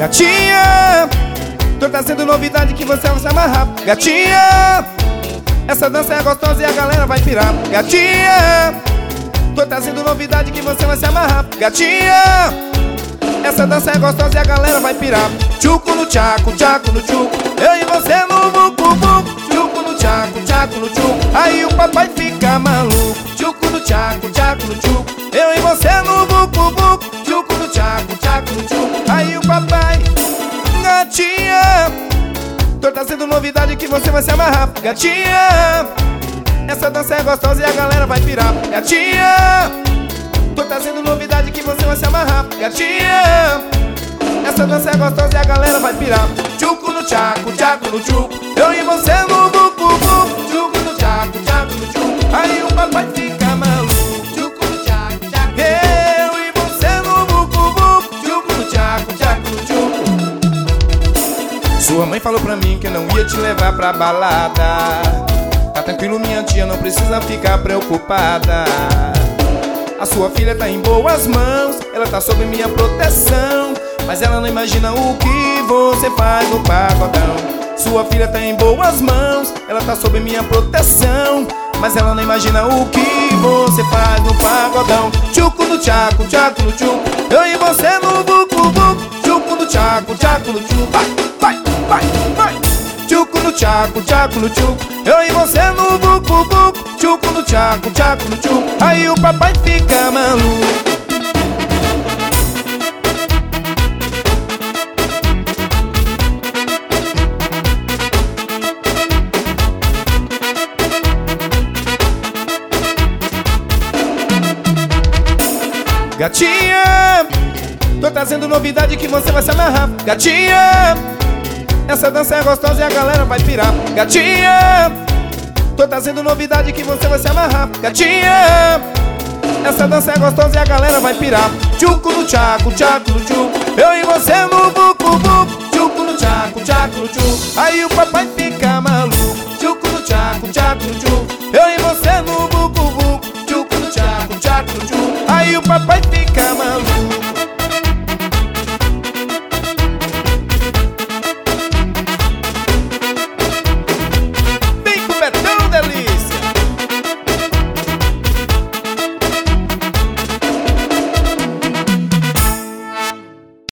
Gatinha, tô trazendo novidade que você vai se amarrar. Gatinha, essa dança é gostosa e a galera vai pirar. Gatinha, tô trazendo novidade que você vai se amarrar. Gatinha, essa dança é gostosa e a galera vai pirar. Tchuco no tchaco, tchaco no tchuco, eu e você no buco, buco. Tchuco no tchaco, tchaco no tchuco, aí o papai fica maluco. Tchuco no tchaco, tchaco no tchuco, eu e você no buco, buco. Tchuco no tchaco, tchaco no tchuco, aí o papai. Gatinha, tô trazendo novidade que você vai se amarrar. Gatinha, essa dança é gostosa e a galera vai pirar. Gatinha, tô trazendo novidade que você vai se amarrar. Gatinha, essa dança é gostosa e a galera vai pirar. Tchuco no tchaco, tchaco no tchuco, eu e você no buco, buco. Tchuco no tchaco, tchaco no tchuco, aí o papai fica maluco. Tchuco no tchaco, tchaco, eu e você no buco, buco. Tchuco no tchaco, tchaco no tchuco. Sua mãe falou pra mim que não ia te levar pra balada. Tá tranquilo, minha tia, não precisa ficar preocupada. A sua filha tá em boas mãos, ela tá sob minha proteção, mas ela não imagina o que você faz no pagodão. Sua filha tá em boas mãos, ela tá sob minha proteção, mas ela não imagina o que você faz no pagodão. Tchuco no tchaco, tchaco no tchuco, eu e você no buco, buco. Tchuco no tchaco, tchaco no tchuco, vai, vai, vai, vai. Tchuco no tchaco, tchaco no tchuco, eu e você no buco, buco. Tchuco no tchaco, tchaco no tchuco, aí o papai fica maluco. Gatinha, tô trazendo novidade que você vai se amarrar. Gatinha, essa dança é gostosa e a galera vai pirar. Gatinha, tô trazendo novidade que você vai se amarrar. Gatinha, essa dança é gostosa e a galera vai pirar. Tchuco no tchaco, tchaco no tchuco, eu e você no buco, buco. Tchuco no tchaco, tchaco no tchuco, aí o papai fica maluco. Tchuco no tchaco, tchaco no tchuco, eu e você no buco, buco. Tchuco no tchaco, tchaco no tchuco, aí o papai fica